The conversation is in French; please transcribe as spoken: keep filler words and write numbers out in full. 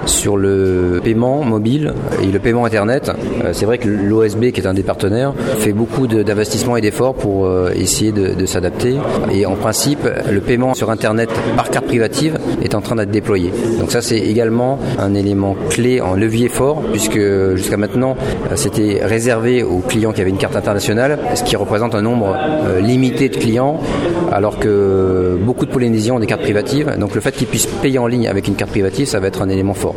sur le paiement mobile et le paiement Internet. C'est vrai que l'O S B, qui est un des partenaires, fait beaucoup de, d'investissements et d'efforts pour essayer de, de s'adapter. Et en principe, le paiement sur Internet par carte privative est en train d'être déployé. Donc ça, c'est également un élément clé, en levier fort, puisque jusqu'à maintenant, c'était réservé aux clients qui avaient une carte internationale, ce qui représente un nombre limité de clients, alors que beaucoup de Polynésiens ont des cartes privatives. Donc le fait qu'ils puissent payer en ligne avec une carte privative, ça va être un élément fort.